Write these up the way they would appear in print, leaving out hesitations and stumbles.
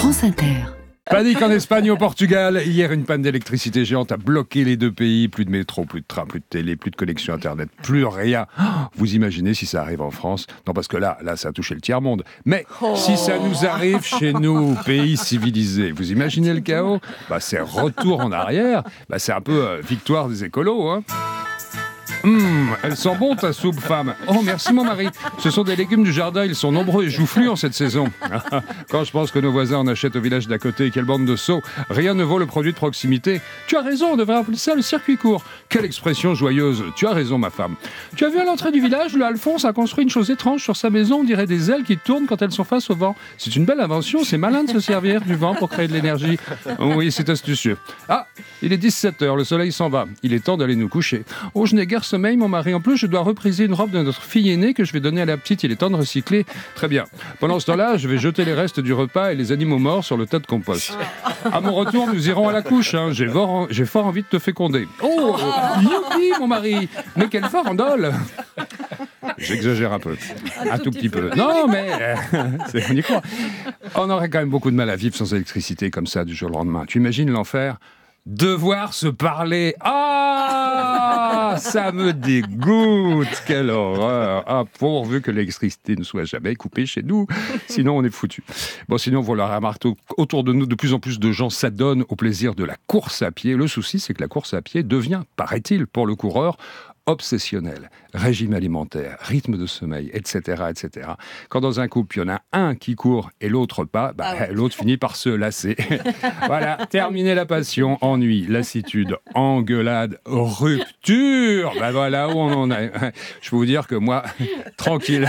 France Inter. Panique en Espagne et au Portugal. Hier, une panne d'électricité géante a bloqué les deux pays. Plus de métro, plus de train, plus de télé, plus de connexion Internet, plus rien. Vous imaginez si ça arrive en France? Non, parce que là, ça a touché le tiers-monde. Mais si ça nous arrive chez nous, pays civilisés, vous imaginez le chaos? C'est retour en arrière. C'est un peu victoire des écolos, hein. Elle sent bon ta soupe, femme. Oh, merci mon mari. Ce sont des légumes du jardin, ils sont nombreux et joufflus en cette saison. Quand je pense que nos voisins en achètent au village d'à côté, quelle bande de sots. Rien ne vaut le produit de proximité. Tu as raison, on devrait appeler ça le circuit court. Quelle expression joyeuse. Tu as raison, ma femme. Tu as vu à l'entrée du village, le Alphonse a construit une chose étrange sur sa maison, on dirait des ailes qui tournent quand elles sont face au vent. C'est une belle invention, c'est malin de se servir du vent pour créer de l'énergie. Oui, c'est astucieux. Ah, il est 17h, le soleil s'en va. Il est temps d'aller nous coucher. Oh, je n'ai guère sommeil, mon mari. En plus, je dois repriser une robe de notre fille aînée que je vais donner à la petite. Il est temps de recycler. Très bien. Pendant ce temps-là, je vais jeter les restes du repas et les animaux morts sur le tas de compost. À mon retour, nous irons à la couche. Hein. J'ai fort envie de te féconder. Oh, youpi, mon mari. Mais quelle farandole. J'exagère un peu. Un tout petit peu. Non, mais on y croit. On aurait quand même beaucoup de mal à vivre sans électricité comme ça du jour au lendemain. Tu imagines l'enfer ? Devoir se parler. Ah, ça me dégoûte. Quelle horreur. Ah, pourvu que l'électricité ne soit jamais coupée chez nous. Sinon, on est foutus. Bon, sinon, vous l'aurez remarqué, autour de nous, de plus en plus de gens s'adonnent au plaisir de la course à pied. Le souci, c'est que la course à pied devient, paraît-il, pour le coureur, obsessionnel, régime alimentaire, rythme de sommeil, etc., etc. Quand dans un couple, il y en a un qui court et l'autre pas, l'autre finit par se lasser. Voilà, terminer la passion, ennui, lassitude, engueulade, rupture. Voilà où on en est. Je peux vous dire que moi, tranquille,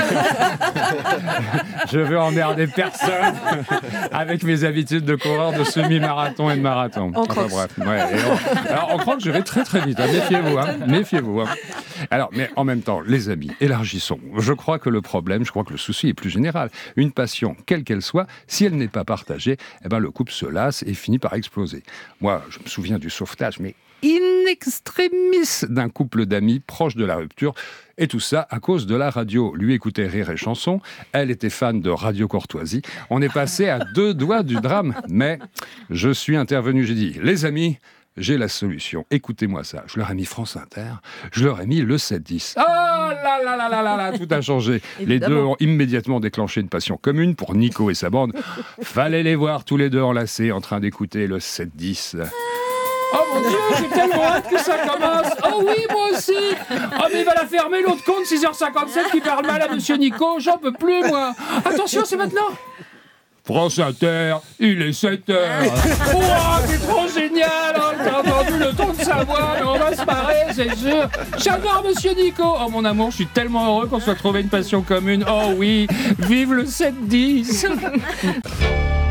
je veux emmerder personne avec mes habitudes de coureur de semi-marathon et de marathon. Enfin, bref. Alors, on croit que je vais très très vite. Méfiez-vous. Alors, mais en même temps, les amis, élargissons. Je crois que le souci est plus général. Une passion, quelle qu'elle soit, si elle n'est pas partagée, le couple se lasse et finit par exploser. Moi, je me souviin du sauvetage, mais in extremis d'un couple d'amis proche de la rupture. Et tout ça à cause de la radio. Lui écoutait Rire et Chanson, elle était fan de Radio Courtoisie. On est passé à 2 doigts du drame. Mais je suis intervenu, j'ai dit, les amis, j'ai la solution. Écoutez-moi ça. Je leur ai mis France Inter. Je leur ai mis le 7-10. Oh là, tout a changé. Les deux ont immédiatement déclenché une passion commune pour Nico et sa bande. Fallait les voir tous les deux enlacés en train d'écouter le 7-10. Oh mon Dieu, j'ai tellement hâte que ça commence. Oh oui, moi aussi. Oh mais il va la fermer l'autre con de 6h57 qui parle mal à Monsieur Nico. J'en peux plus, moi. Attention, c'est maintenant. France Inter, il est 7h. Wow, c'est trop génial. T'as entendu le ton de sa voix, mais on va se marrer, c'est sûr. J'adore Monsieur Nico. Oh mon amour, je suis tellement heureux qu'on soit trouvé une passion commune. Oh oui, vive le 7-10.